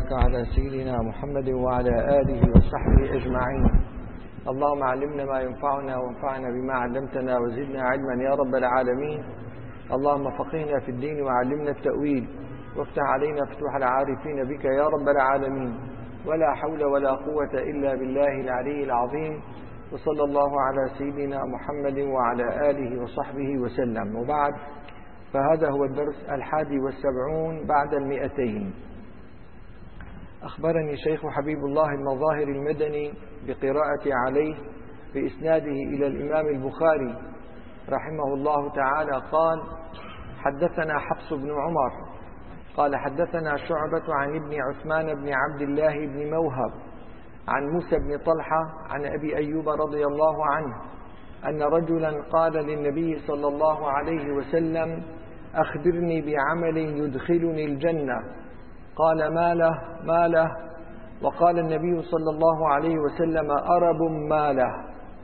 وبارك على سيدنا محمد وعلى آله وصحبه أجمعين. اللهم علمنا ما ينفعنا وانفعنا بما علمتنا وزدنا علما يا رب العالمين. اللهم فقهنا في الدين وعلمنا التأويل وافتح علينا فتوح العارفين بك يا رب العالمين. ولا حول ولا قوة إلا بالله العلي العظيم. وصلى الله على سيدنا محمد وعلى آله وصحبه وسلم. وبعد، فهذا هو الدرس 71 بعد 200. أخبرني شيخ حبيب الله المظاهر المدني بقراءة عليه بإسناده إلى الإمام البخاري رحمه الله تعالى قال: حدثنا حفص بن عمر قال حدثنا شعبة عن ابن عثمان بن عبد الله بن موهب عن موسى بن طلحة عن أبي أيوب رضي الله عنه أن رجلا قال للنبي صلى الله عليه وسلم: أخبرني بعمل يدخلني الجنة. قال: ما له؟ وقال النبي صلى الله عليه وسلم: أرب ما له،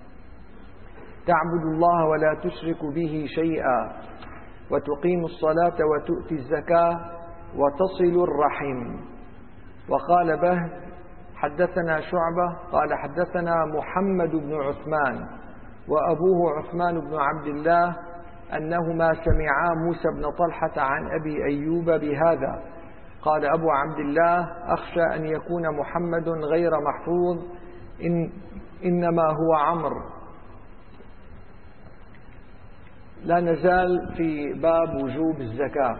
تعبد الله ولا تشرك به شيئا، وتقيم الصلاة وتؤتي الزكاة، وتصل الرحم. وقال بهز: حدثنا شعبة قال حدثنا محمد بن عثمان وأبوه عثمان بن عبد الله أنهما سمعا موسى بن طلحة عن أبي أيوب بهذا. قال أبو عبد الله: أخشى أن يكون محمد غير محفوظ، إنما هو عمرو. لا نزال في باب وجوب الزكاة،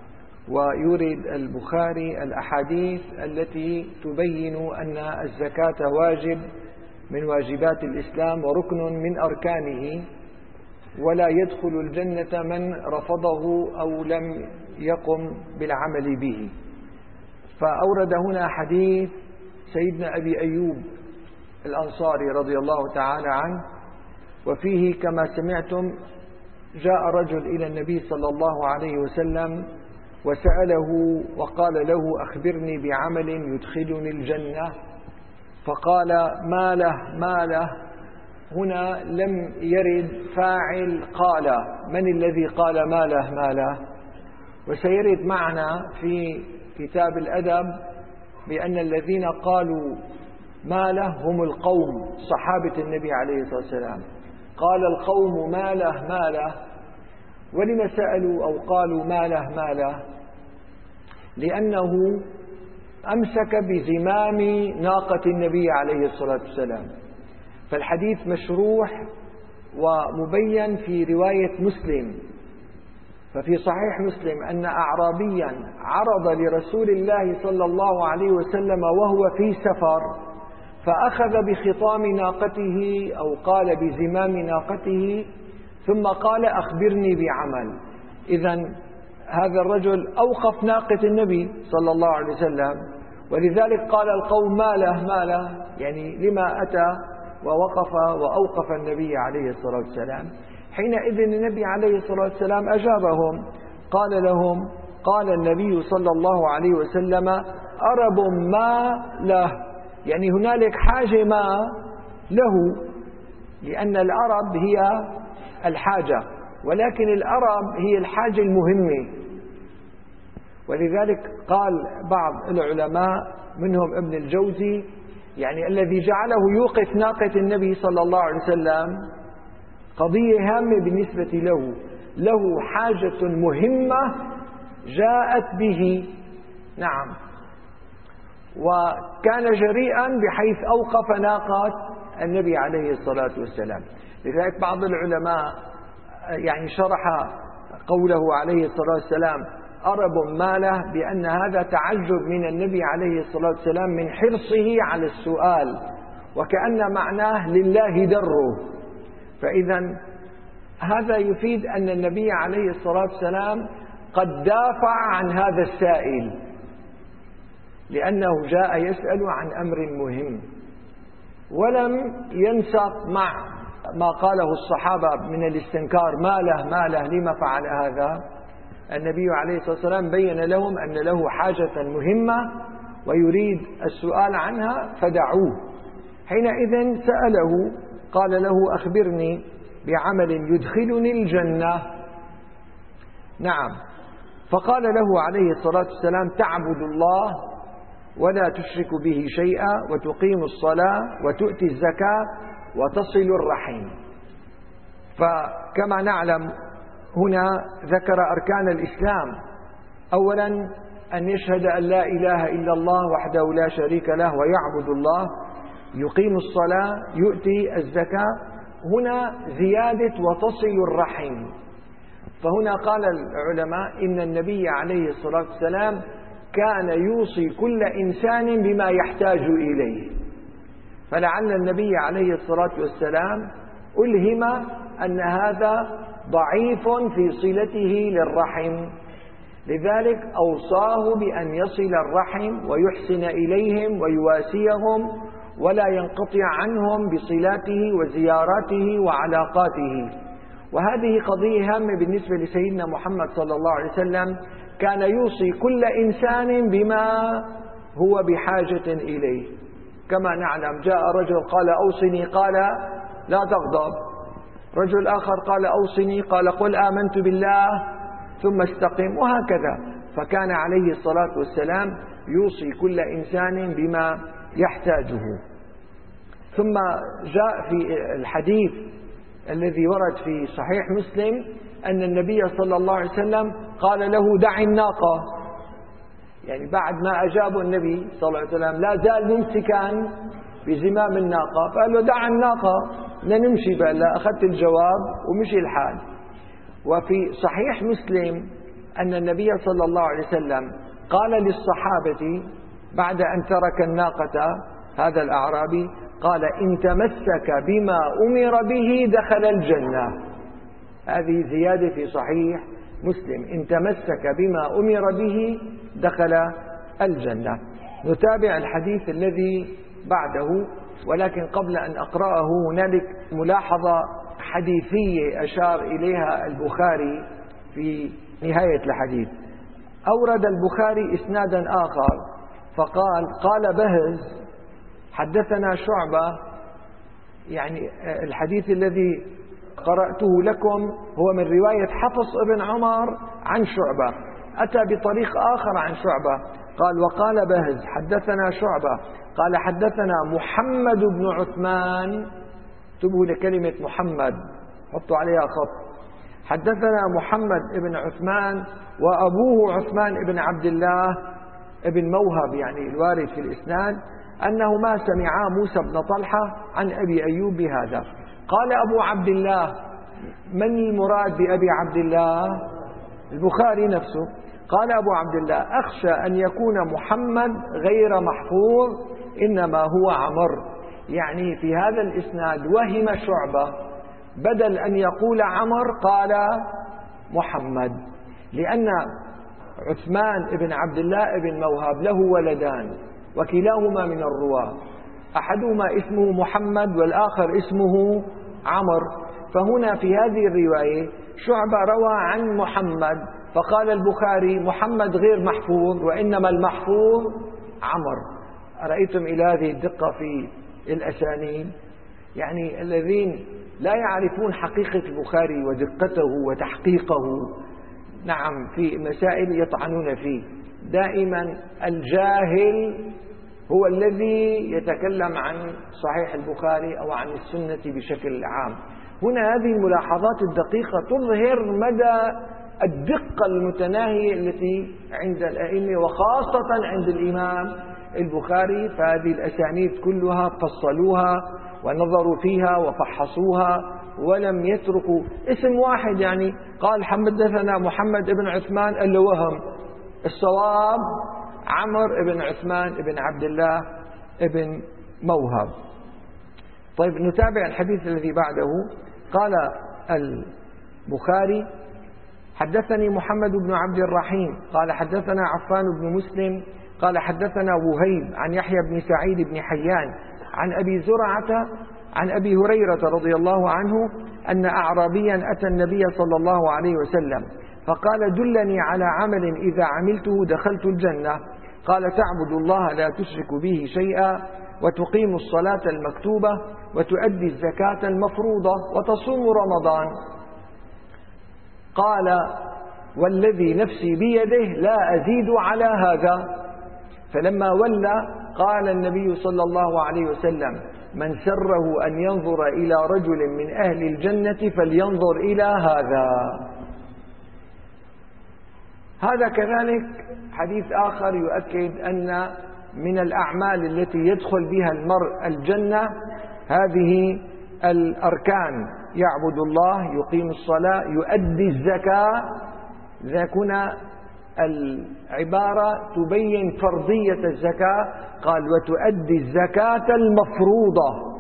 ويريد البخاري الأحاديث التي تبين أن الزكاة واجب من واجبات الإسلام وركن من أركانه، ولا يدخل الجنة من رفضه أو لم يقم بالعمل به. فأورد هنا حديث سيدنا أبي أيوب الأنصاري رضي الله تعالى عنه، وفيه كما سمعتم جاء رجل إلى النبي صلى الله عليه وسلم وسأله وقال له: أخبرني بعمل يدخلني الجنة. فقال: ما له. هنا لم يرد فاعل قال. من الذي قال ما له؟ وسيرد معنا في كتاب الأدب بأن الذين قالوا ما له هم القوم صحابة النبي عليه الصلاة والسلام. قال القوم ما له. ولما سألوا أو قالوا ما له؟ لأنه أمسك بزمام ناقة النبي عليه الصلاة والسلام. فالحديث مشروح ومبين في رواية مسلم. ففي صحيح مسلم أن أعرابيا عرض لرسول الله صلى الله عليه وسلم وهو في سفر، فأخذ بخطام ناقته أو قال بزمام ناقته، ثم قال: أخبرني بعمل. إذن هذا الرجل أوقف ناقة النبي صلى الله عليه وسلم، ولذلك قال القوم ما له، يعني لما أتى ووقف وأوقف النبي عليه الصلاة والسلام. حينئذ النبي عليه الصلاة والسلام أجابهم، قال لهم: قال النبي صلى الله عليه وسلم: أرب ما له، يعني هنالك حاجة ما له، لأن الأرب هي الحاجة، ولكن الأرب هي الحاجة المهمة. ولذلك قال بعض العلماء منهم ابن الجوزي، يعني الذي جعله يوقف ناقة النبي صلى الله عليه وسلم قضية هامة بالنسبة له حاجة مهمة جاءت به. نعم. وكان جريئا بحيث أوقف ناقة النبي عليه الصلاة والسلام. لذلك بعض العلماء يعني شرح قوله عليه الصلاة والسلام أرب ما له بأن هذا تعجب من النبي عليه الصلاة والسلام من حرصه على السؤال، وكأن معناه لله دره. فإذا هذا يفيد أن النبي عليه الصلاة والسلام قد دافع عن هذا السائل، لأنه جاء يسأل عن أمر مهم، ولم ينسق مع ما قاله الصحابة من الاستنكار: ما له لما فعل هذا. النبي عليه الصلاة والسلام بين لهم أن له حاجة مهمة ويريد السؤال عنها فدعوه. حينئذ سأله قال له: أخبرني بعمل يدخلني الجنة. نعم. فقال له عليه الصلاة والسلام: تعبد الله ولا تشرك به شيئا وتقيم الصلاة وتؤتي الزكاة وتصل الرحم. فكما نعلم هنا ذكر أركان الإسلام: أولا أن يشهد أن لا إله إلا الله وحده لا شريك له ويعبد الله، يقيم الصلاة، يؤتي الزكاة. هنا زيادة وتصل الرحم. فهنا قال العلماء إن النبي عليه الصلاة والسلام كان يوصي كل إنسان بما يحتاج إليه، فلعل النبي عليه الصلاة والسلام ألهم أن هذا ضعيف في صلته للرحم، لذلك أوصاه بأن يصل الرحم ويحسن إليهم ويواسيهم ولا ينقطع عنهم بصلاته وزياراته وعلاقاته. وهذه قضية هامة بالنسبة لسيدنا محمد صلى الله عليه وسلم، كان يوصي كل إنسان بما هو بحاجة إليه. كما نعلم جاء رجل قال أوصني، قال لا تغضب. رجل آخر قال أوصني، قال قل آمنت بالله ثم استقم، وهكذا. فكان عليه الصلاة والسلام يوصي كل إنسان بما يحتاجه. ثم جاء في الحديث الذي ورد في صحيح مسلم أن النبي صلى الله عليه وسلم قال له دع الناقة، يعني بعد ما أجابه النبي صلى الله عليه وسلم لا زال ممسكا بزمام الناقة، فقال له دع الناقة لنمشي بقى، لا أخذت الجواب ومشي الحال. وفي صحيح مسلم أن النبي صلى الله عليه وسلم قال للصحابة بعد أن ترك الناقة هذا الأعرابي، قال إن تمسك بما أمر به دخل الجنة. هذه زيادة في صحيح مسلم: إن تمسك بما أمر به دخل الجنة. نتابع الحديث الذي بعده، ولكن قبل أن أقرأه هنالك ملاحظة حديثية أشار إليها البخاري في نهاية الحديث. أورد البخاري إسنادا آخر فقال: قال بهز حدثنا شعبة، يعني الحديث الذي قرأته لكم هو من رواية حفص ابن عمر عن شعبة، أتى بطريق آخر عن شعبة، قال: وقال بهز حدثنا شعبة قال حدثنا محمد بن عثمان، انتبهوا لكلمة محمد، حطوا عليها خط، حدثنا محمد بن عثمان وأبوه عثمان بن عبد الله ابن موهب، يعني الوارد في الإسناد، أنهما سمعا موسى بن طلحة عن أبي أيوب بهذا. قال أبو عبد الله، من المراد بأبي عبد الله؟ البخاري نفسه. قال أبو عبد الله: أخشى أن يكون محمد غير محفوظ إنما هو عمر، يعني في هذا الإسناد وهم شعبة، بدل أن يقول عمر قال محمد، لأن عثمان بن عبد الله بن موهب له ولدان وكلاهما من الرواة، أحدهما اسمه محمد والآخر اسمه عمر، فهنا في هذه الرواية شعبة روى عن محمد، فقال البخاري محمد غير محفوظ وإنما المحفوظ عمر. أرأيتم إلى هذه الدقة في الأسانيد؟ يعني الذين لا يعرفون حقيقة البخاري ودقته وتحقيقه، نعم، في مسائل يطعنون فيه. دائما الجاهل هو الذي يتكلم عن صحيح البخاري أو عن السنة بشكل عام. هنا هذه الملاحظات الدقيقة تظهر مدى الدقة المتناهية التي عند الأئمة وخاصة عند الإمام البخاري، فهذه الأسانيد كلها فصلوها ونظروا فيها وفحصوها ولم يتركوا اسم واحد، يعني قال حدثنا محمد بن عثمان اللي وهم، الصواب عمر بن عثمان بن عبد الله بن موهب. طيب نتابع الحديث الذي بعده. قال البخاري: حدثني محمد بن عبد الرحيم قال حدثنا عفان بن مسلم قال حدثنا وهيب عن يحيى بن سعيد بن حيان عن أبي زرعة عن أبي هريرة رضي الله عنه أن أعرابيا أتى النبي صلى الله عليه وسلم فقال: دلني على عمل إذا عملته دخلت الجنة. قال: تعبد الله لا تشرك به شيئا وتقيم الصلاة المكتوبة وتؤدي الزكاة المفروضة وتصوم رمضان. قال: والذي نفسي بيده لا أزيد على هذا. فلما ولى قال النبي صلى الله عليه وسلم: من سره أن ينظر إلى رجل من أهل الجنة فلينظر إلى هذا. هذا كذلك حديث آخر يؤكد أن من الأعمال التي يدخل بها المرء الجنة هذه الأركان: يعبد الله، يقيم الصلاة، يؤدي الزكاة. إذا كنا العبارة تبين فرضية الزكاة، قال: وتؤدي الزكاة المفروضة،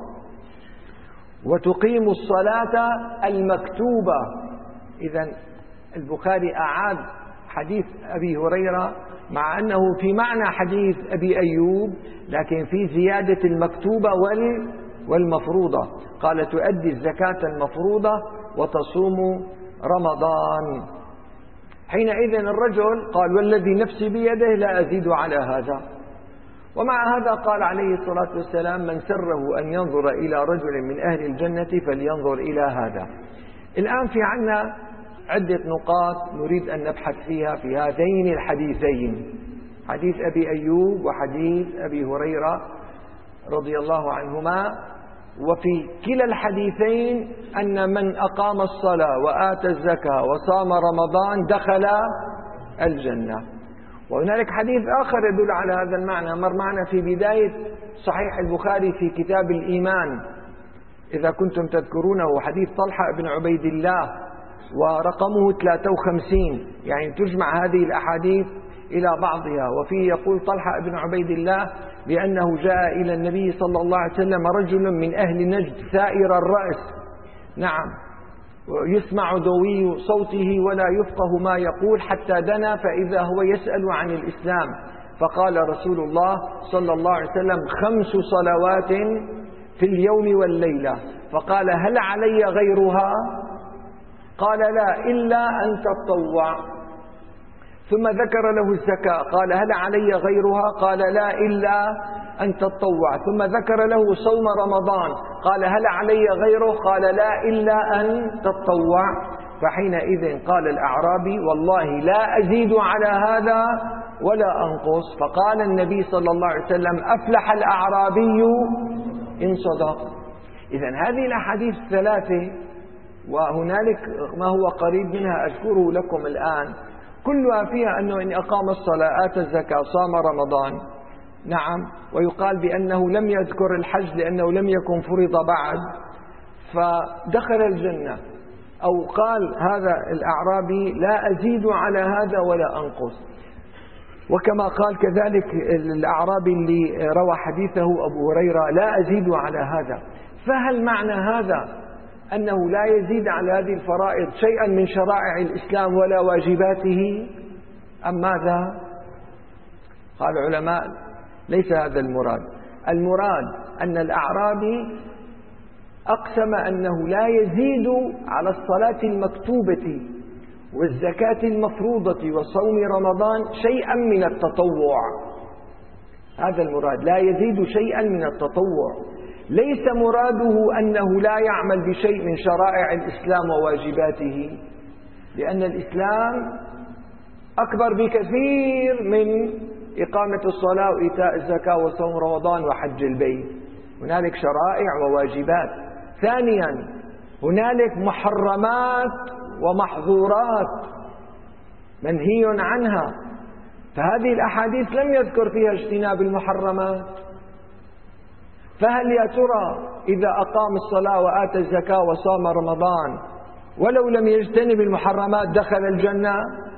وتقيم الصلاة المكتوبة. إذن البخاري أعاد حديث أبي هريرة مع أنه في معنى حديث أبي أيوب، لكن في زيادة المكتوبة والمفروضة. قال: تؤدي الزكاة المفروضة وتصوم رمضان. حينئذ الرجل قال: والذي نفسي بيده لا أزيد على هذا. ومع هذا قال عليه الصلاة والسلام: من سره أن ينظر إلى رجل من أهل الجنة فلينظر إلى هذا. الآن في عنا عدة نقاط نريد أن نبحث فيها في هذين الحديثين، حديث أبي أيوب وحديث أبي هريرة رضي الله عنهما. وفي كلا الحديثين أن من أقام الصلاة وآتى الزكاة وصام رمضان دخل الجنة. وهنالك حديث آخر يدل على هذا المعنى، مر معنا في بداية صحيح البخاري في كتاب الإيمان إذا كنتم تذكرونه، حديث طلحة بن عبيد الله ورقمه 53، يعني تجمع هذه الأحاديث إلى بعضها. وفيه يقول طلحة بن عبيد الله بأنه جاء إلى النبي صلى الله عليه وسلم رجل من أهل نجد ثائر الرأس، نعم، يسمع دوي صوته ولا يفقه ما يقول، حتى دنا فإذا هو يسأل عن الإسلام. فقال رسول الله صلى الله عليه وسلم: 5 صلوات في اليوم والليلة. فقال: هل علي غيرها؟ قال: لا، إلا أن تطوع. ثم ذكر له الزكاة، قال: هل علي غيرها؟ قال: لا، إلا أن تطوع. ثم ذكر له صوم رمضان، قال: هل علي غيره؟ قال: لا، إلا أن تطوع. فحينئذ قال الأعرابي: والله لا أزيد على هذا ولا أنقص. فقال النبي صلى الله عليه وسلم: أفلح الأعرابي إن صدق. إذن هذه الأحاديث الثلاثة وهنالك ما هو قريب منها أذكره لكم الآن، كلها فيها أنه إن أقام الصلاة آتى الزكاة صام رمضان، نعم، ويقال بأنه لم يذكر الحج لأنه لم يكن فرض بعد فدخل الجنة. أو قال هذا الأعرابي: لا أزيد على هذا ولا أنقص. وكما قال كذلك الأعرابي اللي روى حديثه أبو هريرة: لا أزيد على هذا. فهل معنى هذا أنه لا يزيد على هذه الفرائض شيئا من شرائع الإسلام ولا واجباته، أم ماذا؟ قال العلماء: ليس هذا المراد. المراد أن الأعرابي أقسم أنه لا يزيد على الصلاة المكتوبة والزكاة المفروضة وصوم رمضان شيئا من التطوع. هذا المراد، لا يزيد شيئا من التطوع. ليس مراده أنه لا يعمل بشيء من شرائع الإسلام وواجباته، لأن الإسلام أكبر بكثير من إقامة الصلاة وإيتاء الزكاة وصوم رمضان وحج البيت. هنالك شرائع وواجبات. ثانيا، هنالك محرمات ومحظورات منهي عنها، فهذه الأحاديث لم يذكر فيها اجتناب المحرمات. فهل يا ترى إذا أقام الصلاة وآتى الزكاة وصام رمضان ولو لم يجتنب المحرمات دخل الجنة؟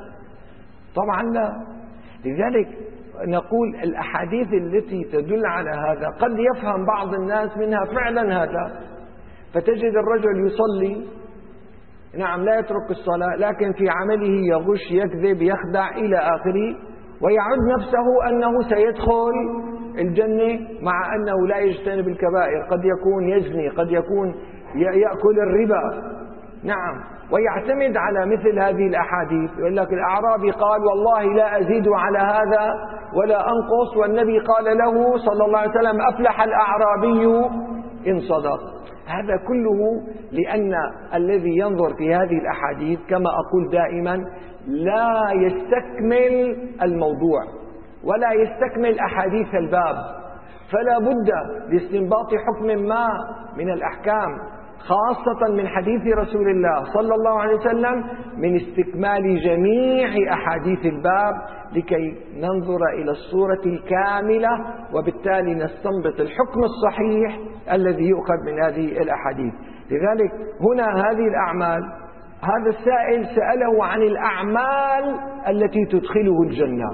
طبعا لا. لذلك نقول الأحاديث التي تدل على هذا قد يفهم بعض الناس منها فعلا هذا، فتجد الرجل يصلي، نعم، لا يترك الصلاة، لكن في عمله يغش، يكذب، يخدع إلى آخره، ويعد نفسه أنه سيدخل الجنة مع أنه لا يجتنب الكبائر. قد يكون يزني، قد يكون يأكل الربا، نعم، ويعتمد على مثل هذه الأحاديث. يقول لك الأعرابي قال: والله لا أزيد على هذا ولا أنقص، والنبي قال له صلى الله عليه وسلم: أفلح الأعرابي إن صدق. هذا كله لأن الذي ينظر في هذه الأحاديث كما أقول دائما لا يستكمل الموضوع. ولا يستكمل أحاديث الباب، فلا بد لاستنباط حكم ما من الأحكام خاصة من حديث رسول الله صلى الله عليه وسلم من استكمال جميع أحاديث الباب لكي ننظر إلى الصورة الكاملة، وبالتالي نستنبط الحكم الصحيح الذي يؤخذ من هذه الأحاديث. لذلك هنا هذه الأعمال، هذا السائل سأله عن الأعمال التي تدخله الجنة،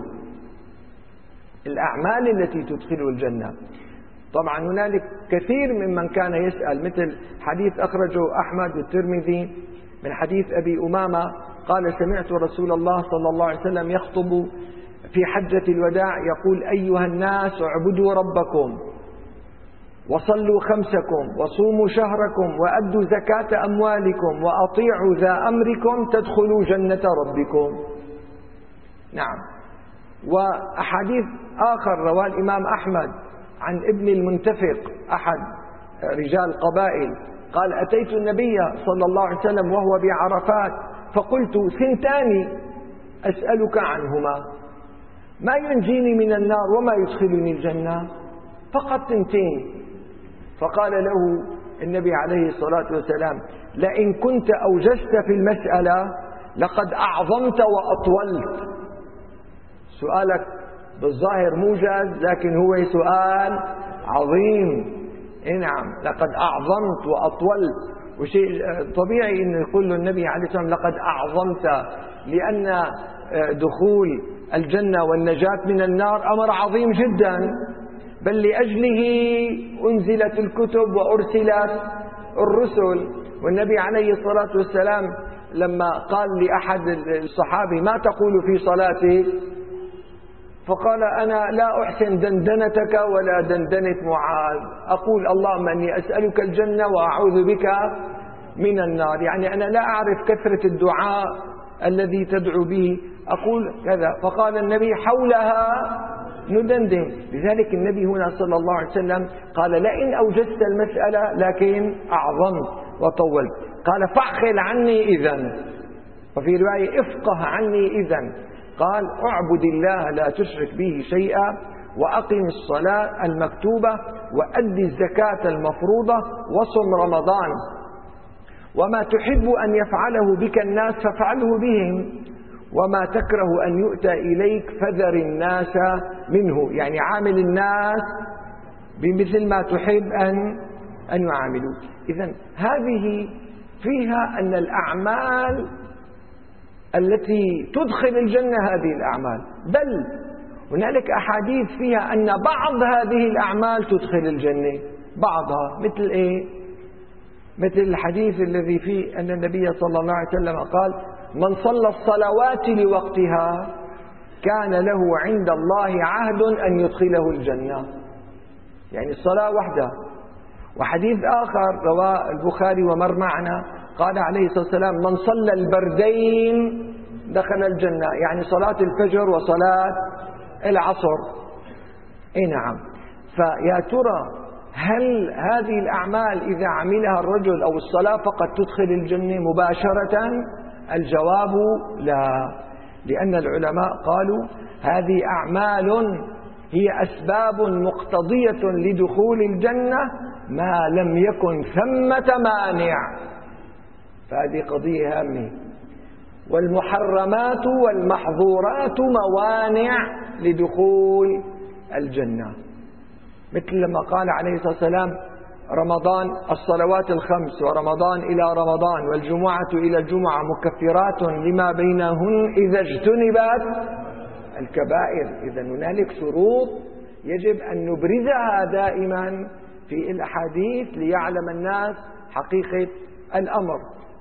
الأعمال التي تدخله الجنة. طبعا هنالك كثير ممن كان يسأل، مثل حديث أخرجه أحمد والترمذي من حديث أبي أمامة قال: سمعت رسول الله صلى الله عليه وسلم يخطب في حجة الوداع يقول: أيها الناس اعبدوا ربكم وصلوا خمسكم وصوموا شهركم وأدوا زكاة أموالكم وأطيعوا ذا أمركم تدخلوا جنة ربكم. نعم. وأحاديث آخر رواه الإمام أحمد عن ابن المنتفق أحد رجال قبائل قال: أتيت النبي صلى الله عليه وسلم وهو بعرفات فقلت: ثنتان أسألك عنهما ما ينجيني من النار وما يدخلني الجنة، فقط ثنتين. فقال له النبي عليه الصلاة والسلام: لئن كنت أوجزت في المسألة لقد أعظمت وأطولت. سؤالك بالظاهر موجز لكن هو سؤال عظيم. نعم، لقد أعظمت وأطولت. وشيء طبيعي أن يقول له النبي عليه الصلاة والسلام لقد أعظمت، لأن دخول الجنة والنجاة من النار أمر عظيم جدا، بل لأجله أنزلت الكتب وأرسلت الرسل. والنبي عليه الصلاة والسلام لما قال لأحد الصحابة: ما تقول في صلاتك؟ فقال: أنا لا أحسن دندنتك ولا دندنة معاذ، أقول اللهم أني أسألك الجنة وأعوذ بك من النار. يعني أنا لا أعرف كثرة الدعاء الذي تدعو به، أقول كذا. فقال النبي: حولها ندندن. لذلك النبي هنا صلى الله عليه وسلم قال: لئن أوجزت المسألة لكن أعظمت وطولت. قال: فاعقل عني إذن، وفي رواية: افقه عني إذن. قال: اعبد الله لا تشرك به شيئا وأقم الصلاة المكتوبة وأد الزكاة المفروضة وصم رمضان، وما تحب أن يفعله بك الناس فافعله بهم، وما تكره أن يؤتى إليك فذر الناس منه. يعني عامل الناس بمثل ما تحب أن يعاملوا. إذن هذه فيها أن الأعمال التي تدخل الجنة هذه الأعمال، بل هنالك أحاديث فيها أن بعض هذه الأعمال تدخل الجنة، بعضها. مثل إيه؟ مثل الحديث الذي فيه أن النبي صلى الله عليه وسلم قال: من صلى الصلوات لوقتها كان له عند الله عهد أن يدخله الجنة. يعني الصلاة وحدها. وحديث آخر رواه البخاري ومر معنا قال عليه الصلاة والسلام: من صلى البردين دخل الجنة، يعني صلاة الفجر وصلاة العصر. نعم. فيا ترى هل هذه الأعمال إذا عملها الرجل أو الصلاة فقط تدخل الجنة مباشرة؟ الجواب لا، لأن العلماء قالوا هذه أعمال هي أسباب مقتضية لدخول الجنة ما لم يكن ثمة مانع. فهذه قضية هامة. والمحرمات والمحظورات موانع لدخول الجنة. مثل لما قال عليه الصلاة والسلام: رمضان الصلوات الخمس ورمضان إلى رمضان والجمعة إلى الجمعة مكفرات لما بينهن إذا اجتنبت الكبائر. إذا هنالك شروط يجب أن نبرزها دائما في الأحاديث ليعلم الناس حقيقة الأمر.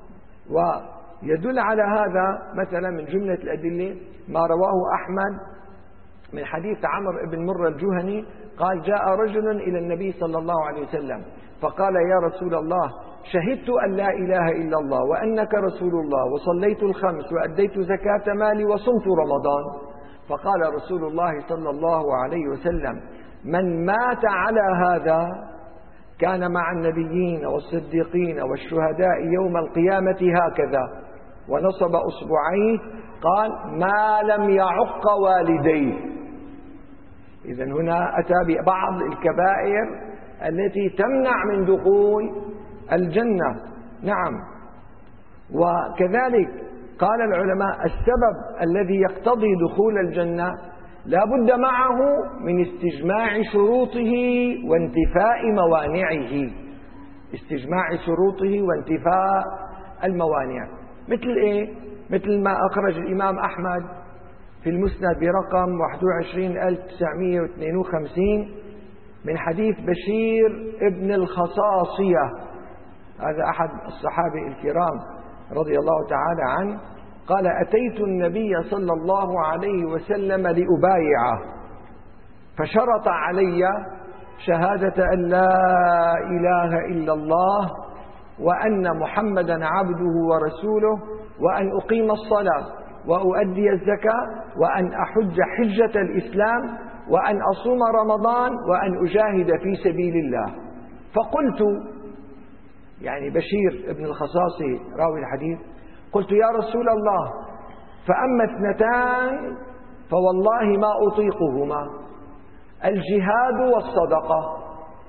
ويدل على هذا مثلا من جملة الأدلة ما رواه أحمد من حديث عمرو بن مرة الجهني قال: جاء رجل إلى النبي صلى الله عليه وسلم فقال: يا رسول الله، شهدت أن لا إله إلا الله وأنك رسول الله وصليت الخمس وأديت زكاة مالي وصمت رمضان. فقال رسول الله صلى الله عليه وسلم: من مات على هذا كان مع النبيين والصديقين والشهداء يوم القيامة هكذا، ونصب أصبعيه قال: ما لم يعق والديه. إذن هنا أتى ببعض الكبائر التي تمنع من دخول الجنة. نعم. وكذلك قال العلماء السبب الذي يقتضي دخول الجنة لا بد معه من استجماع شروطه وانتفاء موانعه. استجماع شروطه وانتفاء الموانع. مثل إيه؟ مثل ما أخرج الإمام أحمد في المسند برقم 21952 من حديث بشير ابن الخصاصية، هذا أحد الصحابة الكرام رضي الله تعالى عنه، قال: أتيت النبي صلى الله عليه وسلم لأبايعه فشرط علي شهادة أن لا إله إلا الله وأن محمدا عبده ورسوله وأن أقيم الصلاة وأؤدي الزكاة وأن أحج حجة الإسلام وأن أصوم رمضان وأن أجاهد في سبيل الله. فقلت، يعني بشير ابن الخصاصي راوي الحديث، قلت: يا رسول الله، فأما اثنتان فوالله ما أطيقهما، الجهاد والصدقة.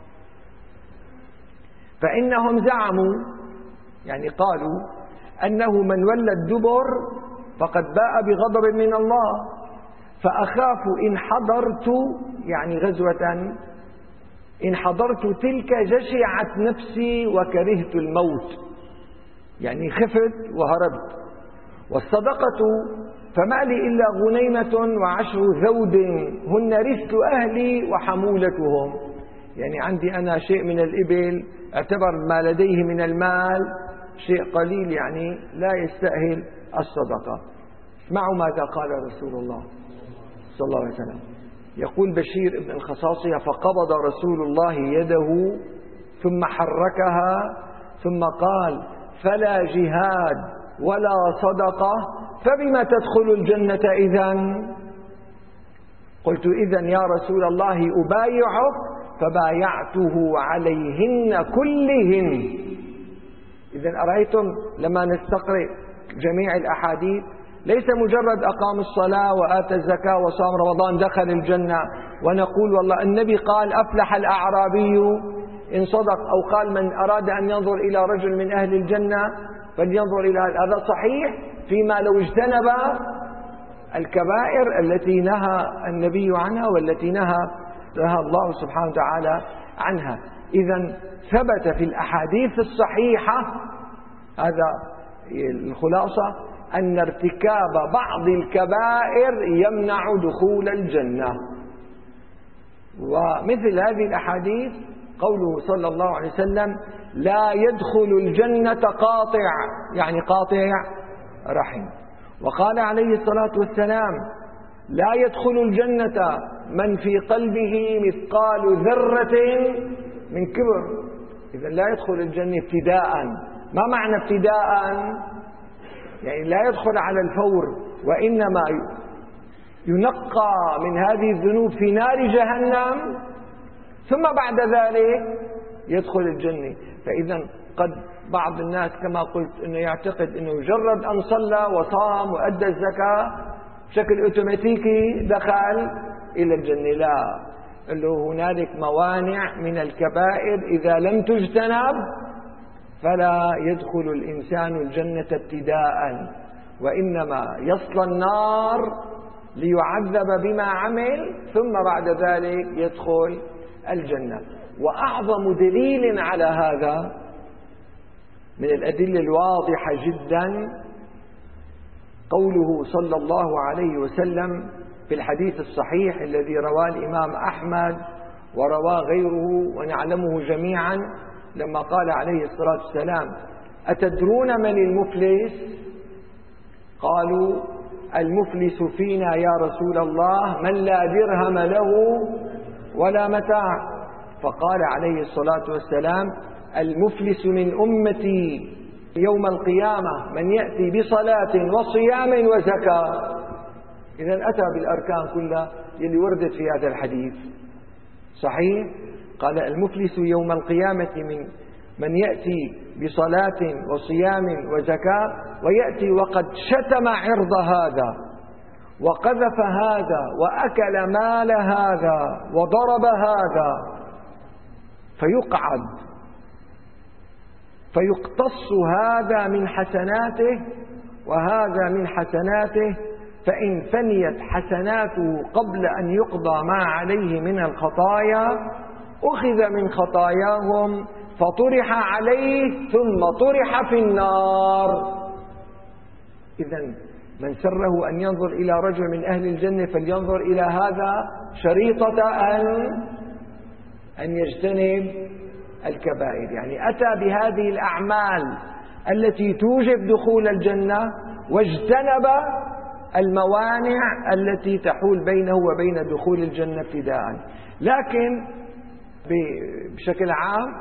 فإنهم زعموا، يعني قالوا، أنه من ولى الدبر فقد باء بغضب من الله، فأخاف إن حضرت، يعني غزوة، إن حضرت تلك جشعت نفسي وكرهت الموت، يعني خفت وهربت. والصدقة فما لي إلا غنيمة وعشر ذود هن رث أهلي وحمولتهم، يعني عندي أنا شيء من الإبل، اعتبر ما لديه من المال شيء قليل، يعني لا يستأهل الصدقة. اسمعوا ماذا قال رسول الله صلى الله عليه وسلم. يقول بشير ابن الخصاصية: فقبض رسول الله يده ثم حركها ثم قال: فلا جهاد ولا صدقة فبما تدخل الجنة إذن؟ قلت: إذن يا رسول الله أبايعك، فبايعته عليهن كلهن. إذن أرأيتم لما نستقرئ جميع الأحاديث ليس مجرد أقام الصلاة وآتى الزكاة وصام رمضان دخل الجنة ونقول والله النبي قال: أفلح الأعرابي إن صدق، أو قال: من أراد أن ينظر إلى رجل من أهل الجنة فلينظر إلى هذا. صحيح فيما لو اجتنب الكبائر التي نهى النبي عنها والتي نهى الله سبحانه وتعالى عنها. إذن ثبت في الأحاديث الصحيحة، هذا الخلاصة، أن ارتكاب بعض الكبائر يمنع دخول الجنة. ومثل هذه الأحاديث قوله صلى الله عليه وسلم: لا يدخل الجنة قاطع، يعني قاطع رحم. وقال عليه الصلاة والسلام: لا يدخل الجنة من في قلبه مثقال ذرة من كبر. إذن لا يدخل الجنة ابتداء. ما معنى ابتداء؟ يعني لا يدخل على الفور، وإنما ينقى من هذه الذنوب في نار جهنم ثم بعد ذلك يدخل الجنة. فإذا قد بعض الناس كما قلت أنه يعتقد أنه مجرد أن صلى وصام وأدى الزكاة بشكل أوتوماتيكي دخل إلى الجنة. لا، له هنالك موانع من الكبائر إذا لم تجتنب فلا يدخل الإنسان الجنة ابتداء، وإنما يصلى النار ليعذب بما عمل ثم بعد ذلك يدخل الجنة. وأعظم دليل على هذا من الأدلة الواضحة جدا قوله صلى الله عليه وسلم في الحديث الصحيح الذي رواه الإمام أحمد ورواه غيره ونعلمه جميعا، لما قال عليه الصلاة والسلام: أتدرون من المفلس؟ قالوا: المفلس فينا يا رسول الله من لا درهم له ولا متاع. فقال عليه الصلاة والسلام: المفلس من أمتي يوم القيامة من يأتي بصلاة وصيام وزكاة. إذن أتى بالأركان كلها يلي وردت في هذا الحديث صحيح. قال: المفلس يوم القيامة من يأتي بصلاة وصيام وزكاة، ويأتي وقد شتم عرض هذا وقذف هذا وأكل مال هذا وضرب هذا فيقعد فيقتص هذا من حسناته وهذا من حسناته، فإن فنيت حسناته قبل أن يقضى ما عليه من الخطايا أخذ من خطاياهم فطرح عليه ثم طرح في النار. إذن من سره أن ينظر إلى رجل من أهل الجنة فلينظر إلى هذا شريطة أن يجتنب الكبائر، يعني أتى بهذه الأعمال التي توجب دخول الجنة واجتنب الموانع التي تحول بينه وبين دخول الجنة ابتداء. لكن بشكل عام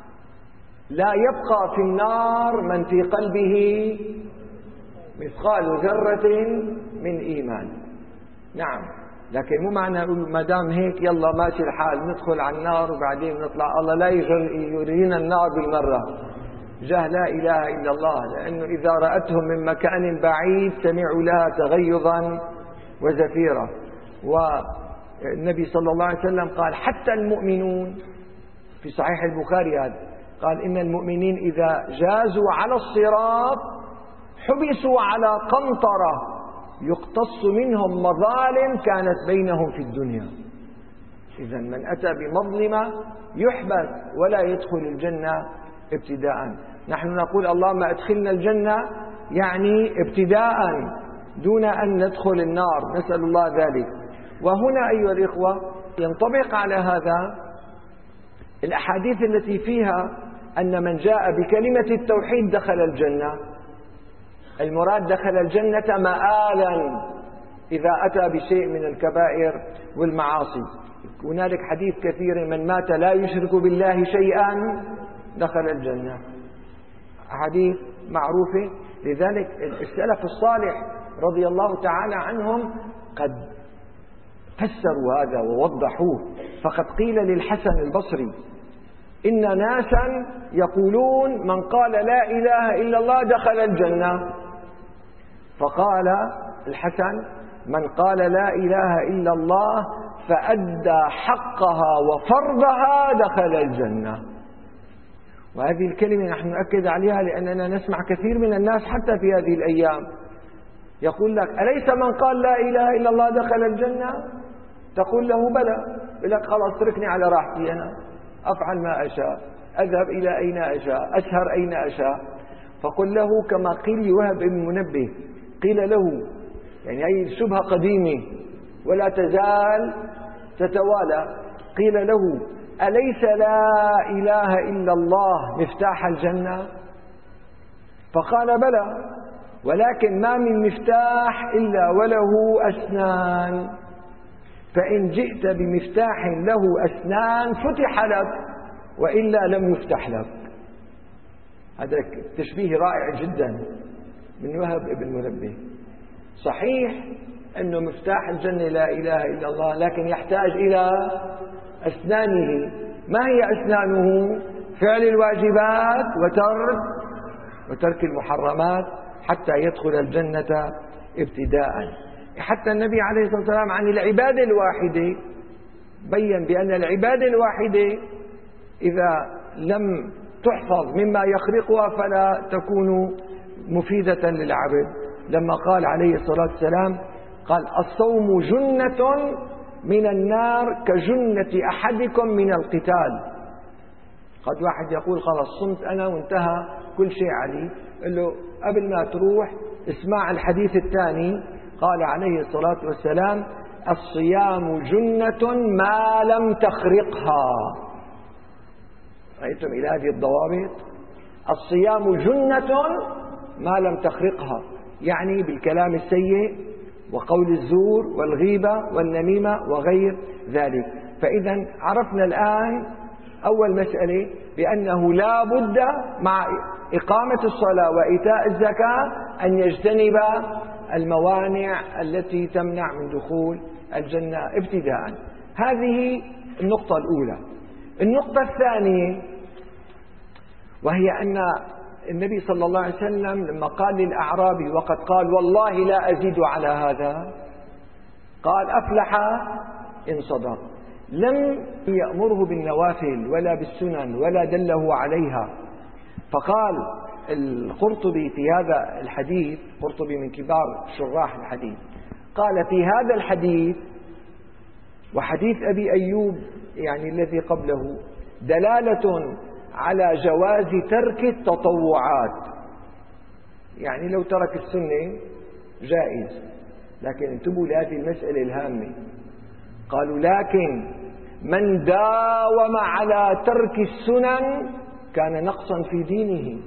لا يبقى في النار من في قلبه مثقال ذرة من إيمان. نعم، لكن مو معنى ما دام هيك يلا ماشي الحال ندخل على النار وبعدين نطلع، الله لا يرينا النار بالمرة جاه لا إله إلا الله، لأنه إذا رأتهم من مكان بعيد سمعوا لها تغيظا وزفيرا. والنبي صلى الله عليه وسلم قال حتى المؤمنون في صحيح البخاري هذا قال إن المؤمنين إذا جازوا على الصراط حبسوا على قنطرة يقتص منهم مظالم كانت بينهم في الدنيا. إذن من أتى بمظلمة يحبس ولا يدخل الجنة ابتداء. نحن نقول اللهم ادخلنا الجنة يعني ابتداء دون أن ندخل النار، نسأل الله ذلك. وهنا أيها الإخوة ينطبق على هذا الأحاديث التي فيها أن من جاء بكلمة التوحيد دخل الجنة. المراد دخل الجنة مآلا إذا أتى بشيء من الكبائر والمعاصي. هنالك حديث كثير من مات لا يشرك بالله شيئا دخل الجنة، حديث معروفة. لذلك السلف الصالح رضي الله تعالى عنهم قد فسروا هذا ووضحوه. فقد قيل للحسن البصري إن ناسا يقولون من قال لا إله إلا الله دخل الجنة، فقال الحسن من قال لا إله إلا الله فأدى حقها وفرضها دخل الجنة. وهذه الكلمة نحن نؤكد عليها لأننا نسمع كثير من الناس حتى في هذه الأيام يقول لك أليس من قال لا إله إلا الله دخل الجنة؟ تقول له بلى، يقول لك خلاص اتركني على راحتي، أنا أفعل ما أشاء، أذهب إلى أين أشاء، أسهر أين أشاء. فقل له كما قيل لوهب بن منبه، قيل له يعني هذه الشبهة قديمة ولا تزال تتوالى، قيل له أليس لا إله إلا الله مفتاح الجنة؟ فقال بلى، ولكن ما من مفتاح إلا وله أسنان، فإن جئت بمفتاح له أسنان فتح لك وإلا لم يفتح لك. هذا تشبيه رائع جدا من وهب بن منبه. صحيح أنه مفتاح الجنة لا إله إلا الله، لكن يحتاج إلى أسنانه. ما هي أسنانه؟ فعل الواجبات وترك المحرمات حتى يدخل الجنة ابتداء. حتى النبي عليه الصلاة والسلام عن العبادة الواحدة بيّن بأن العبادة الواحدة إذا لم تحفظ مما يخرقها فلا تكون مفيدة للعبد. لما قال عليه الصلاة والسلام قال الصوم جنة من النار كجنة أحدكم من القتال. قد واحد يقول خلاص صمت أنا وانتهى كل شيء علي، قال له قبل ما تروح اسمع الحديث الثاني. قال عليه الصلاة والسلام الصيام جنة ما لم تخرقها. رأيتم إلى هذه الضوابط؟ الصيام جنة ما لم تخرقها، يعني بالكلام السيء وقول الزور والغيبة والنميمة وغير ذلك. فإذا عرفنا الآن أول مسألة بأنه لا بد مع إقامة الصلاة وإيتاء الزكاة أن يجتنب الموانع التي تمنع من دخول الجنة ابتداء. هذه النقطة الأولى. النقطة الثانية وهي أن النبي صلى الله عليه وسلم لما قال للأعرابي وقد قال والله لا أزيد على هذا، قال أفلح إن صدق. لم يأمره بالنوافل ولا بالسنن ولا دله عليها. فقال القرطبي في هذا الحديث، قرطبي من كبار شراح الحديث، قال في هذا الحديث وحديث أبي أيوب يعني الذي قبله دلالة على جواز ترك التطوعات. يعني لو ترك السنة جائز، لكن انتبهوا لهذه المسألة الهامة. قالوا لكن من داوم على ترك السنن كان نقصا في دينه،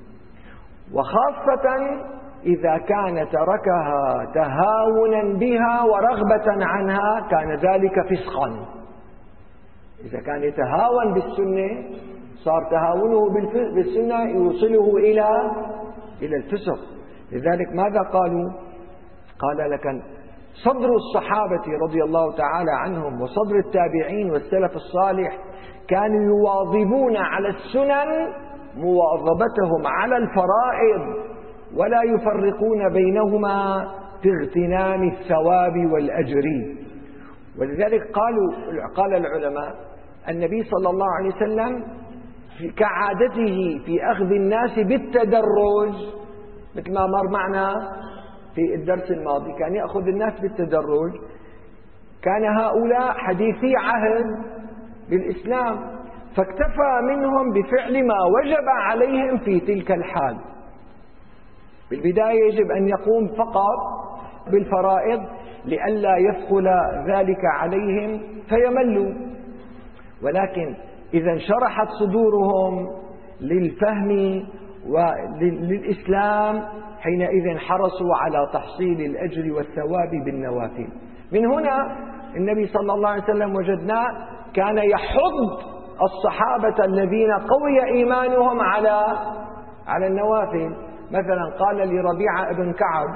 وخاصة إذا كان تركها تهاونا بها ورغبة عنها كان ذلك فسقا. إذا كان يتهاون بالسنة صار تهاونه بالسنة يوصله إلى الفسق. لذلك ماذا قالوا؟ قال لك صدر الصحابة رضي الله تعالى عنهم وصدر التابعين والسلف الصالح كانوا يواظبون على السنن مواظبتهم على الفرائض، ولا يفرقون بينهما في اغتنام الثواب والأجر. ولذلك قال العلماء النبي صلى الله عليه وسلم كعادته في أخذ الناس بالتدرج، مثل ما مر معنا في الدرس الماضي، كان يأخذ الناس بالتدرج. كان هؤلاء حديثي عهد بالإسلام، فاكتفى منهم بفعل ما وجب عليهم في تلك الحال. بالبداية يجب أن يقوم فقط بالفرائض لئلا يثقل ذلك عليهم فيملوا. ولكن إذا انشرحت صدورهم للفهم وللإسلام حينئذ حرصوا على تحصيل الأجر والثواب بالنوافل. من هنا النبي صلى الله عليه وسلم وجدناه كان يحض الصحابة الذين قوي إيمانهم على النوافل. مثلا قال لربيعة بن كعب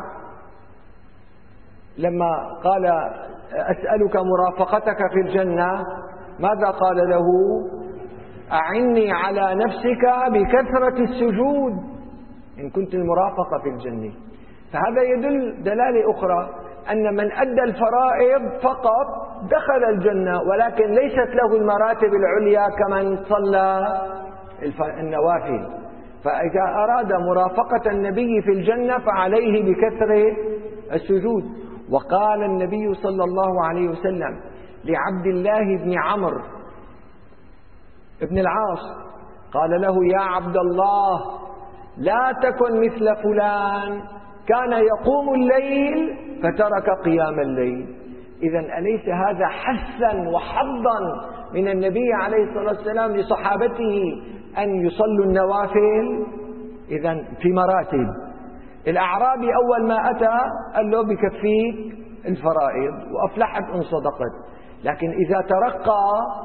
لما قال أسألك مرافقتك في الجنة، ماذا قال له؟ أعني على نفسك بكثرة السجود إن كنت المرافقة في الجنة. فهذا يدل دلالة أخرى أن من أدى الفرائض فقط دخل الجنة، ولكن ليست له المراتب العليا كمن صلى النوافل. فإذا أراد مرافقة النبي في الجنة فعليه بكثرة السجود. وقال النبي صلى الله عليه وسلم لعبد الله بن عمرو بن العاص، قال له يا عبد الله لا تكن مثل فلان كان يقوم الليل فترك قيام الليل. إذن أليس هذا حثا وحظا من النبي عليه الصلاة والسلام لصحابته أن يصلوا النوافل؟ إذن في مراتب. الأعرابي أول ما أتى قال له بكفيك الفرائض وأفلحت إن صدقت، لكن إذا ترقى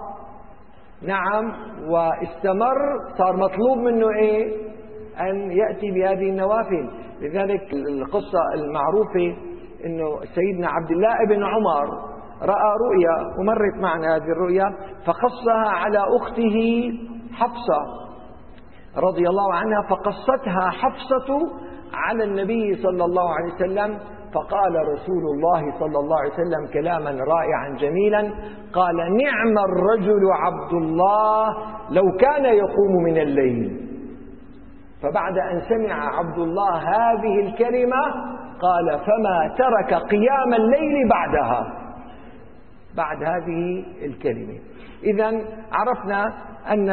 نعم واستمر صار مطلوب منه إيه؟ أن يأتي بهذه النوافل. لذلك القصة المعروفة أنه سيدنا عبد الله بن عمر رأى رؤيا ومرت معنا هذه الرؤيا، فقصها على أخته حفصة رضي الله عنها، فقصتها حفصة على النبي صلى الله عليه وسلم، فقال رسول الله صلى الله عليه وسلم كلاما رائعا جميلا، قال نعم الرجل عبد الله لو كان يقوم من الليل. فبعد أن سمع عبد الله هذه الكلمة قال فما ترك قيام الليل بعدها، بعد هذه الكلمة. إذن عرفنا أن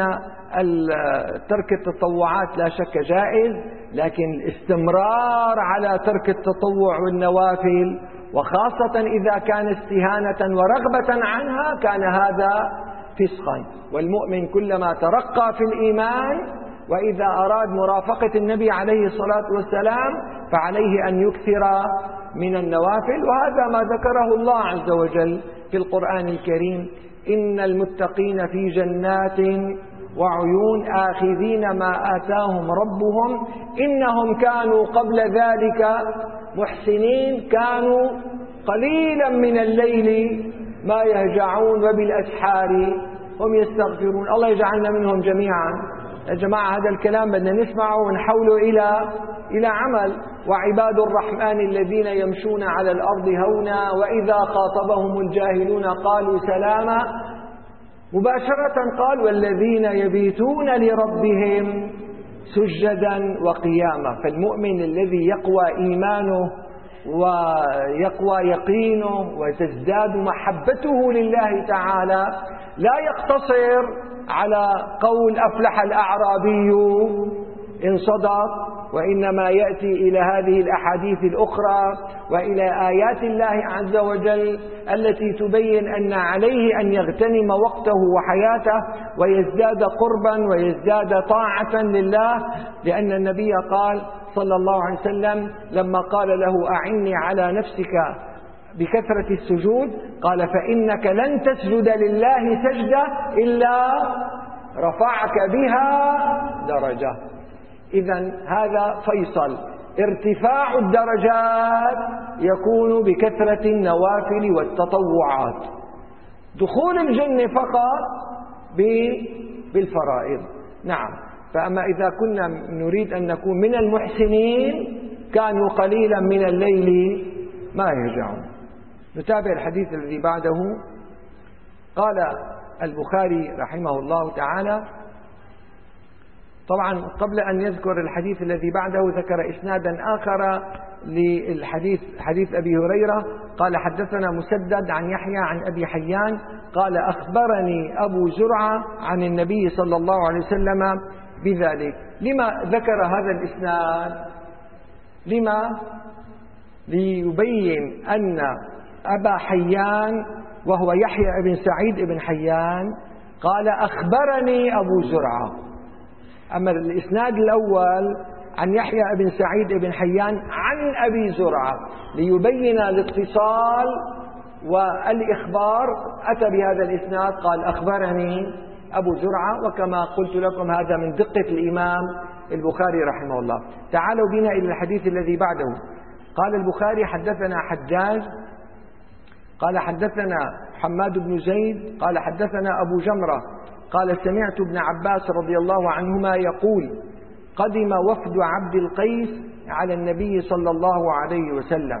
ترك التطوعات لا شك جائز، لكن الاستمرار على ترك التطوع والنوافل وخاصة إذا كان استهانة ورغبة عنها كان هذا فسقا. والمؤمن كلما ترقى في الإيمان وإذا أراد مرافقة النبي عليه الصلاة والسلام فعليه أن يكثر من النوافل. وهذا ما ذكره الله عز وجل في القرآن الكريم: إن المتقين في جنات وعيون آخذين ما آتاهم ربهم إنهم كانوا قبل ذلك محسنين كانوا قليلا من الليل ما يهجعون وبالأسحار هم يستغفرون. الله يجعلنا منهم جميعا. يا جماعة هذا الكلام بدنا نسمعه ونحوله إلى عمل. وعباد الرحمن الذين يمشون على الأرض هونا وإذا خاطبهم الجاهلون قالوا سلاما. مباشرة قال والذين يبيتون لربهم سجدا وقياما. فالمؤمن الذي يقوى إيمانه ويقوى يقينه وتزداد محبته لله تعالى لا يقتصر على قول أفلح الأعرابي إن صدق، وإنما يأتي إلى هذه الأحاديث الأخرى وإلى آيات الله عز وجل التي تبين أن عليه أن يغتنم وقته وحياته ويزداد قربا ويزداد طاعة لله، لأن النبي قال صلى الله عليه وسلم لما قال له أعني على نفسك بكثرة السجود قال فإنك لن تسجد لله سجدة إلا رفعك بها درجة. إذن هذا فيصل، ارتفاع الدرجات يكون بكثرة النوافل والتطوعات، دخول الجنة فقط بالفرائض. نعم. فأما إذا كنا نريد أن نكون من المحسنين كانوا قليلا من الليل ما يهجعون. نتابع الحديث الذي بعده. قال البخاري رحمه الله تعالى، طبعا قبل أن يذكر الحديث الذي بعده ذكر إسنادا آخر للحديث، حديث أبي هريرة قال حدثنا مسدد عن يحيى عن أبي حيان قال أخبرني أبو زرعة عن النبي صلى الله عليه وسلم بذلك. لما ذكر هذا الإسناد؟ لما؟ ليبين أن أبا حيان وهو يحيى بن سعيد بن حيان قال أخبرني أبو زرعة. أما الإسناد الأول عن يحيى بن سعيد بن حيان عن أبي زرعة ليبين الاتصال والإخبار، أتى بهذا الإسناد قال أخبرني أبو زرعة. وكما قلت لكم هذا من دقة الإمام البخاري رحمه الله. تعالوا بنا إلى الحديث الذي بعده. قال البخاري حدثنا حجاج قال حدثنا حماد بن زيد قال حدثنا أبو جمرة قال سمعت ابن عباس رضي الله عنهما يقول قدم وفد عبد القيس على النبي صلى الله عليه وسلم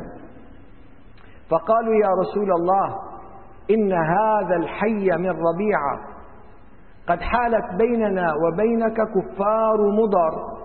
فقالوا يا رسول الله إن هذا الحي من ربيعة قد حالت بيننا وبينك كفار مضر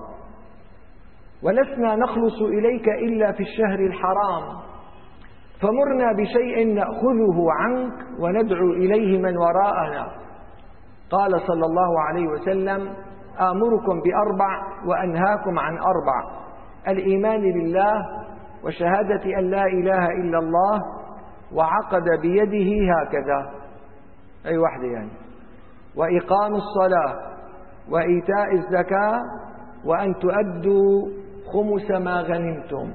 ولسنا نخلص إليك إلا في الشهر الحرام، فمرنا بشيء نأخذه عنك وندعو إليه من وراءنا. قال صلى الله عليه وسلم آمركم بأربع وأنهاكم عن أربع: الإيمان بالله وشهادة أن لا إله إلا الله وعقد بيده هكذا، أي واحدة يعني، وإقام الصلاة وإيتاء الزكاة وأن تؤدوا خمس ما غنمتم،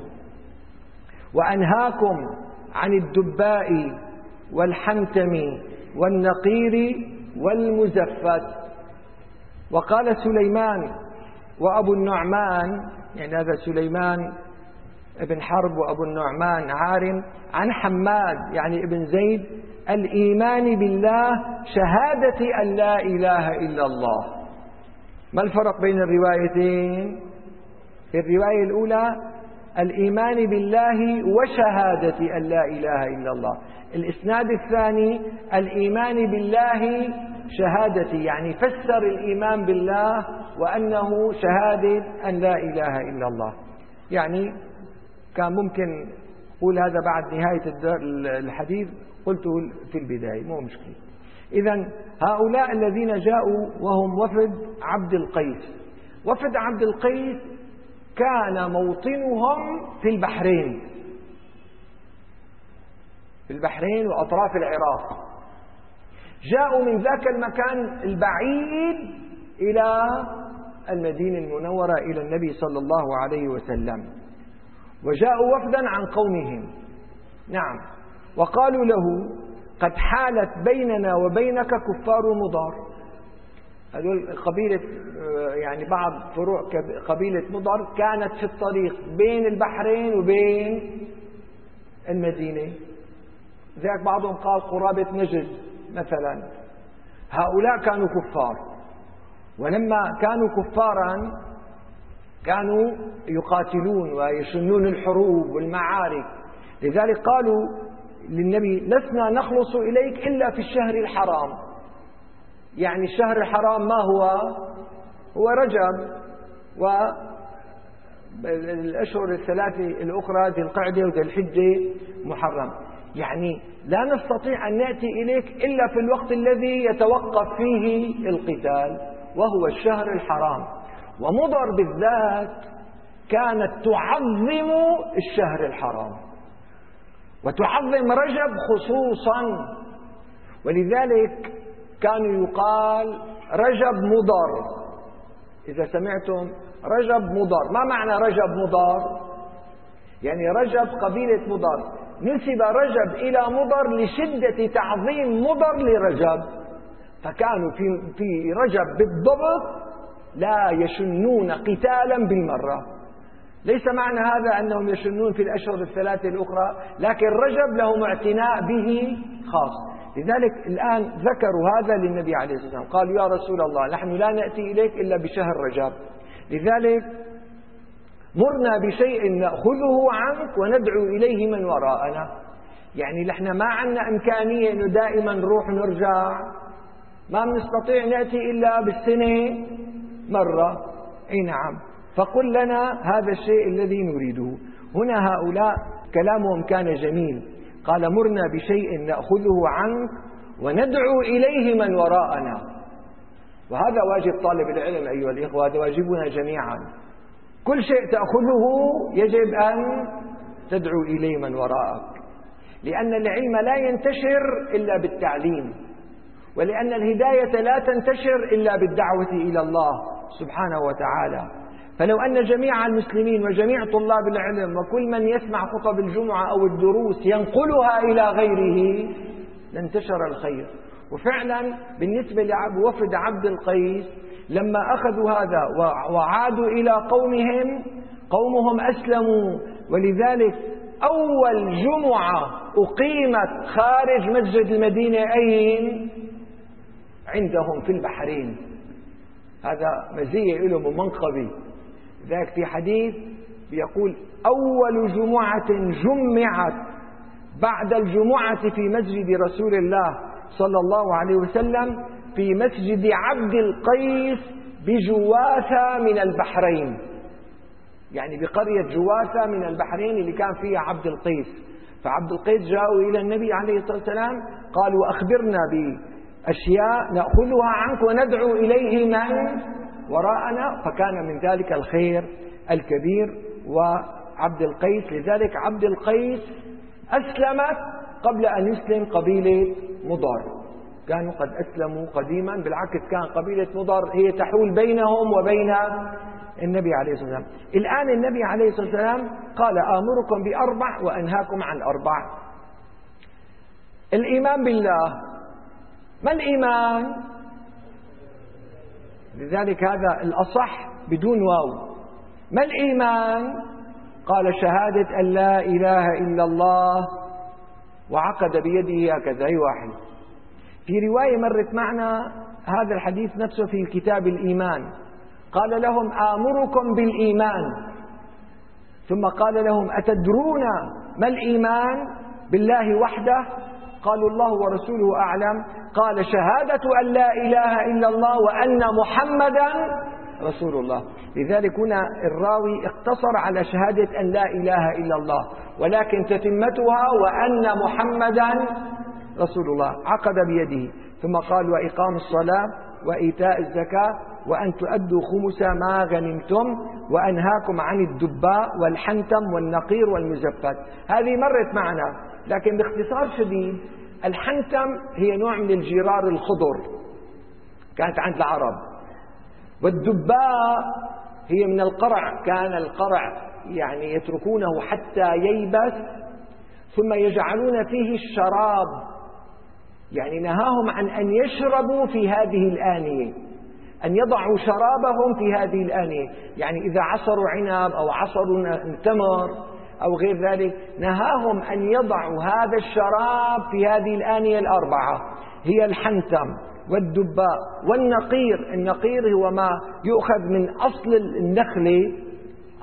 وأنهاكم عن الدباء والحنتم والنقير والمزفت. وقال سليمان وأبو النعمان، يعني هذا سليمان ابن حرب وأبو النعمان عارم، عن حماد يعني ابن زيد: الإيمان بالله شهادة أن لا إله إلا الله. ما الفرق بين الروايتين؟ الرواية الأولى الإيمان بالله وشهادة أن لا إله إلا الله، الإسناد الثاني الإيمان بالله شهادة، يعني فسر الإيمان بالله وأنه شهادة أن لا إله إلا الله. يعني كان ممكن قول هذا بعد نهاية الحديث، قلته في البداية، مو مشكلة. إذن هؤلاء الذين جاءوا وهم وفد عبد القيس، وفد عبد القيس كان موطنهم في البحرين، في البحرين وأطراف العراق. جاءوا من ذاك المكان البعيد إلى المدينة المنورة إلى النبي صلى الله عليه وسلم، وجاءوا وفدا عن قومهم. نعم. وقالوا له قد حالت بيننا وبينك كفار مضر. هذول قبيلة، يعني بعض فروع قبيلة مضر كانت في الطريق بين البحرين وبين المدينة، ذاك بعضهم قال قرابة نجد مثلا. هؤلاء كانوا كفار، ولما كانوا كفارا كانوا يقاتلون ويشنون الحروب والمعارك. لذلك قالوا للنبي: لسنا نخلص إليك إلا في الشهر الحرام. يعني الشهر الحرام ما هو رجب، والأشهر الثلاثة الأخرى ذي القعدة وذي الحجة محرم. يعني لا نستطيع أن نأتي إليك إلا في الوقت الذي يتوقف فيه القتال، وهو الشهر الحرام. ومضر بالذات كانت تعظم الشهر الحرام وتعظم رجب خصوصا، ولذلك كانوا يقال رجب مضر. إذا سمعتم رجب مضر، ما معنى رجب مضر؟ يعني رجب قبيلة مضر، نسب رجب إلى مضر لشدة تعظيم مضر لرجب، فكانوا في رجب بالضبط لا يشنون قتالا بالمرة. ليس معنى هذا أنهم يشنون في الأشهر الثلاثة الأخرى، لكن رجب لهم اعتناء به خاص. لذلك الآن ذكروا هذا للنبي عليه الصلاة والسلام، قالوا: يا رسول الله، نحن لا نأتي إليك إلا بشهر رجب، لذلك مرنا بشيء نأخذه عنك وندعو إليه من وراءنا. يعني نحن ما عندنا إمكانية أنه دائما نروح ونرجع، ما بنستطيع نأتي إلا بالسنة مرة. أي نعم، فقل لنا هذا الشيء الذي نريده. هنا هؤلاء كلامهم كان جميل، قال: مرنا بشيء نأخذه عنك وندعو إليه من وراءنا. وهذا واجب طالب العلم أيها الإخوة، هذا واجبنا جميعا. كل شيء تأخذه يجب أن تدعو إليه من وراءك، لأن العلم لا ينتشر إلا بالتعليم، ولأن الهداية لا تنتشر إلا بالدعوة إلى الله سبحانه وتعالى. فلو أن جميع المسلمين وجميع طلاب العلم وكل من يسمع خطب الجمعة أو الدروس ينقلها إلى غيره لانتشر الخير. وفعلا بالنسبة لوفد عبد القيس، لما أخذوا هذا وعادوا إلى قومهم أسلموا. ولذلك أول جمعة أقيمت خارج مسجد المدينة أين؟ عندهم في البحرين. هذا مزية له منقبة. ذلك في حديث بيقول: أول جمعة جمعت بعد الجمعة في مسجد رسول الله صلى الله عليه وسلم في مسجد عبد القيس بجواثة من البحرين، يعني بقرية جواثة من البحرين اللي كان فيها عبد القيس. فعبد القيس جاءوا إلى النبي عليه الصلاة والسلام قالوا: أخبرنا بأشياء نأخذها عنك وندعو إليه من وراءنا. فكان من ذلك الخير الكبير وعبد القيس. لذلك عبد القيس أسلمت قبل أن يسلم قبيلة مضر، كانوا قد أسلموا قديما، بالعكس كان قبيلة مضر هي تحول بينهم وبين النبي عليه الصلاة والسلام. الآن النبي عليه الصلاة والسلام قال: آمركم بأربع وأنهاكم عن أربع. الإيمان بالله. ما الإيمان؟ لذلك هذا الأصح بدون واو. ما الإيمان؟ قال: شهادة أن لا إله إلا الله، وعقد بيده هكذا، أي واحد. في رواية مرت معنا هذا الحديث نفسه في كتاب الإيمان، قال لهم: آمركم بالإيمان، ثم قال لهم: أتدرون ما الإيمان بالله وحده؟ قالوا: الله ورسوله أعلم. قال: شهادة أن لا إله إلا الله وأن محمدا رسول الله. لذلك هنا الراوي اقتصر على شهادة أن لا إله إلا الله، ولكن تتمتها وأن محمدا رسول الله. عقد بيده، ثم قال: وإقام الصلاة وإيتاء الزكاة وأن تؤدوا خمس ما غنمتم، وأنهاكم عن الدباء والحنتم والنقير والمزفت. هذه مرت معنا، لكن باختصار شديد الحنتم هي نوع من الجرار الخضر كانت عند العرب، والدباء هي من القرع، كان القرع يعني يتركونه حتى ييبس ثم يجعلون فيه الشراب، يعني نهاهم عن أن يشربوا في هذه الآنية، أن يضعوا شرابهم في هذه الآنية. يعني إذا عصروا عنب أو عصروا تمر أو غير ذلك، نهاهم أن يضعوا هذا الشراب في هذه الآنية الأربعة، هي الحنتم والدباء والنقير. النقير هو ما يؤخذ من أصل النخلة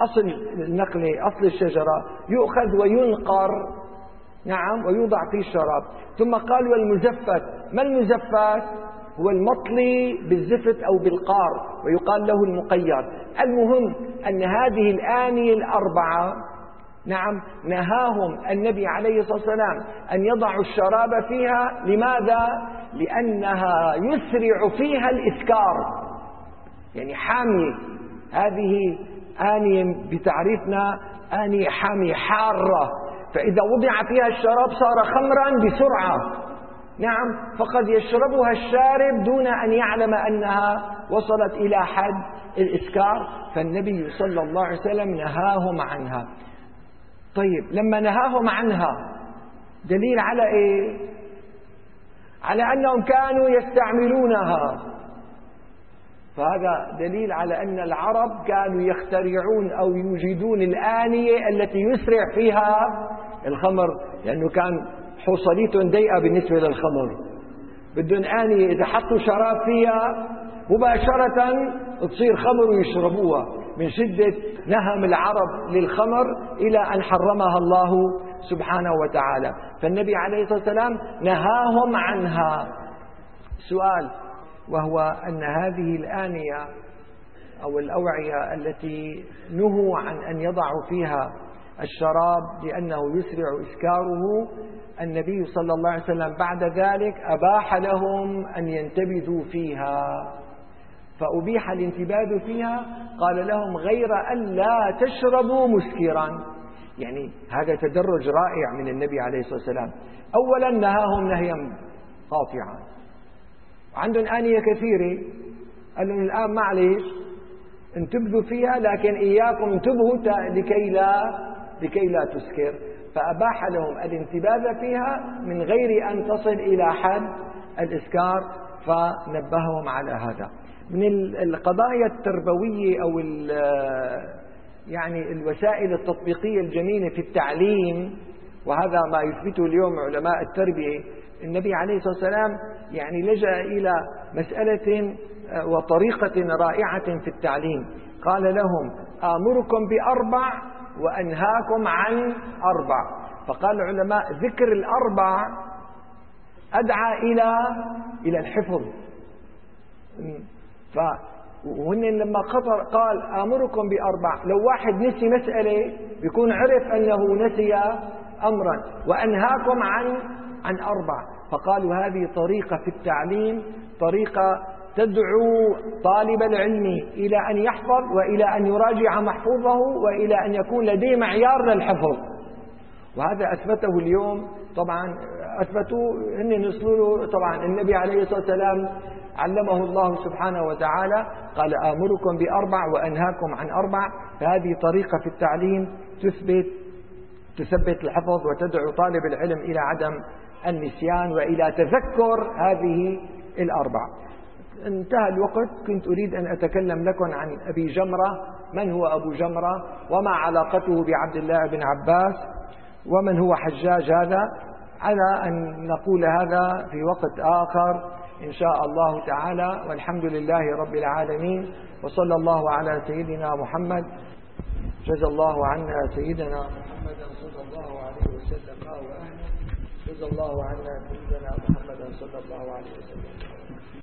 أصل النخلة أصل الشجرة يؤخذ وينقر، نعم، ويوضع فيه الشراب. ثم قال والمزفت. ما المزفت؟ هو المطلي بالزفت أو بالقار، ويقال له المقير. المهم أن هذه الآنية الأربعة، نعم، نهاهم النبي عليه الصلاة والسلام أن يضعوا الشراب فيها. لماذا؟ لأنها يسرع فيها الإسكار، يعني حامية. هذه آنية بتعريفنا آنية حامية حارة، فإذا وضع فيها الشراب صار خمرا بسرعة، نعم، فقد يشربها الشارب دون أن يعلم أنها وصلت إلى حد الإسكار. فالنبي صلى الله عليه وسلم نهاهم عنها. طيب، لما نهاهم عنها دليل على إيه؟ على أنهم كانوا يستعملونها. فهذا دليل على أن العرب كانوا يخترعون أو يوجدون الآنية التي يسرع فيها الخمر، لأنه كان حصليتهم ضيقة بالنسبة للخمر، بدهم آنية إذا حطوا شراب فيها مباشرة تصير خمر ويشربوها، من شدة نهم العرب للخمر إلى أن حرمها الله سبحانه وتعالى. فالنبي عليه الصلاة والسلام نهاهم عنها. سؤال، وهو أن هذه الآنية أو الأوعية التي نهوا عن أن يضعوا فيها الشراب لأنه يسرع إسكاره، النبي صلى الله عليه وسلم بعد ذلك أباح لهم أن ينتبذوا فيها، فأبيح الانتباذ فيها. قال لهم غير أن لا تشربوا مسكرا. يعني هذا تدرج رائع من النبي عليه الصلاة والسلام. أولا نهاهم نهيا قاطعا، عندهم آنية كثيرة، قال لهم الآن معلش انتبذوا فيها، لكن إياكم انتبهوا لكي لا تسكر. فأباح لهم الانتباذ فيها من غير أن تصل إلى حد الإسكار، فنبههم على هذا. من القضايا التربوية أو يعني الوسائل التطبيقية الجميلة في التعليم، وهذا ما يثبته اليوم علماء التربية، النبي عليه الصلاة والسلام يعني لجأ إلى مسألة وطريقة رائعة في التعليم. قال لهم آمركم بأربع وأنهاكم عن أربع. فقال العلماء ذكر الأربع أدعى إلى الحفظ. وهن لما قال آمركم بأربع، لو واحد نسي مسألة بيكون عرف أنه نسي أمرا. وأنهاكم عن أربع، فقالوا هذه طريقة في التعليم، طريقة تدعو طالب العلم إلى أن يحفظ وإلى أن يراجع محفوظه وإلى أن يكون لديه معيار للحفظ. وهذا أثبته اليوم، طبعا أثبتوا هن نصلوا. طبعا النبي عليه الصلاة والسلام علمه الله سبحانه وتعالى، قال آمركم بأربع وأنهاكم عن أربع. فهذه طريقة في التعليم تثبت الحفظ وتدعو طالب العلم إلى عدم النسيان وإلى تذكر هذه الأربع. انتهى الوقت. كنت أريد أن أتكلم لكم عن أبي جمرة. من هو أبو جمرة؟ وما علاقته بعبد الله بن عباس؟ ومن هو حجاج هذا؟ على أن نقول هذا في وقت آخر إن شاء الله تعالى. والحمد لله رب العالمين، وصلى الله على سيدنا محمد. جزا الله عنا سيدنا محمدا صلى الله عليه وسلم وأهله. جزا الله عنا سيدنا محمدا صلى الله عليه وسلم.